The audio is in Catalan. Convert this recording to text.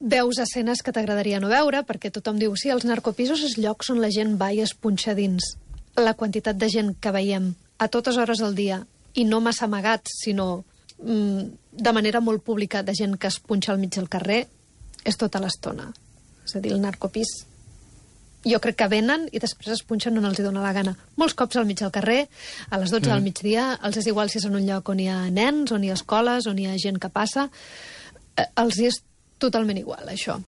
Veus escenes que t'agradaria no veure, perquè tothom diu, sí, els narcopisos és llocs on la gent va i es punxa dins. La quantitat de gent que veiem a totes hores del dia, i no massa amagats, sinó de manera molt pública, de gent que es punxa al mig del carrer, és tota l'estona. És a dir, el narcopís, jo crec que venen i després es punxen on els hi dóna la gana. Molts cops al mig del carrer, a les 12 del migdia, els és igual si és en un lloc on hi ha nens, on hi ha escoles, on hi ha gent que passa, els hi és totalment igual, això.